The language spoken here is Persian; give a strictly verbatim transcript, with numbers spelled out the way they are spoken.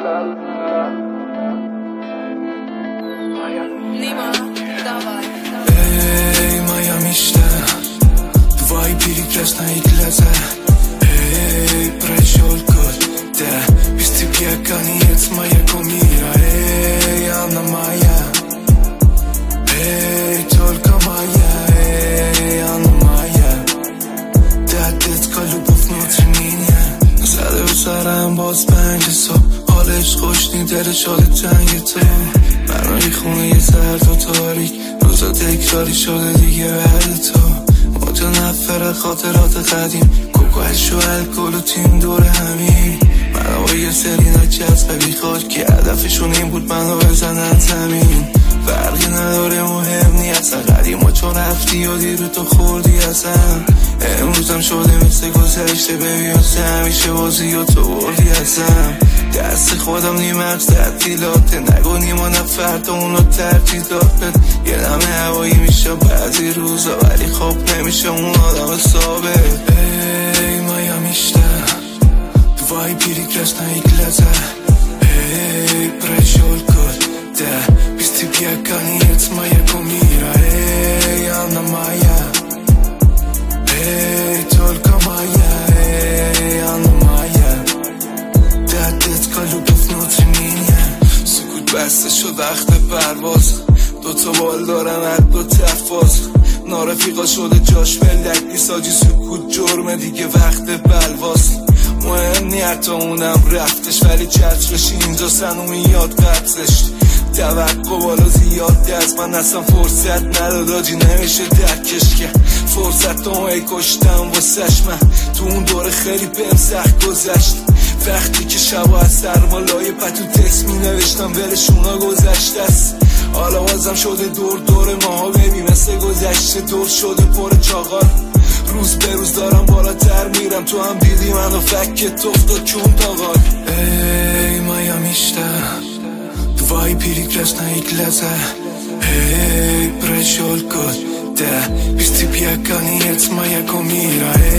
Ey, Miami sta, tu vai перекрас на глаза. Эй, прошел год, да, без тебя конец моего мира. Эй, она моя, эй, только моя, эй, она моя. Да, детская любовь внутри меня. زده و سرم باز پنج صبح، حالش خوش نی دلش حال تنگ تو. منو خونه یه سرد و تاریک، روزا تکراری شده دیگه بعد تو. متنفر خاطرات قدیم، کوکوش و الکل و تیم دور همین. منو با یه سری نچسبه بی خود که هدفشون این بود منو بزنن زمین. فرقی نداره مهم نی اصلا، قدیما چون رفتی و دیرو تو خوردی اصلا. امروزم شده مثل گذشته، ببین همیشه بازی و تو بردی ازم. دست خودم نیم مغز تعطیلاته، نگو نیما نه فردا اونو ترجیح داد. یه نمه هوایی میشه بعضی روزا، ولی خب نمیشه اون آدم ثابت. ای Miami sta, tu vai перекрас на глаза. Эй, прошел год, да, без тебя конец моего мира. Эй, она моя, эй, только моя, эй, она моя. Да, детская любовь внутри меня. سکوت بسته شد وقت پرواز، دوتا بال دارن حد دو تفاز. نارفیقا شده جاش ملک نیساجی، سکوت جرمه دیگه وقت بلواز. مهم نی حتی اونم رفتش، ولی چترش اینجا سنومی یاد قبضش. توقع بالا زیاد از من اصلا فرصت نداد آجی، نمیشه درکش که فرصت تو ای کشتم واسش. من تو اون دوره خیلی بهم سخت گذشت، وقتی که شبا از سرمالای پتو تست می نوشتم ولشونا گذشته است. حالا بازم شده دور دور ماها ببی، مثل گذشته دور شده پر چاقال. روز به روز دارم بالاتر میرم، تو هم دیدی منو فکت افتاد کون تاقال. ای Miami sta, tu vai перекрас на глаза. Эй, прошел год, да, без тебя конец моего мира.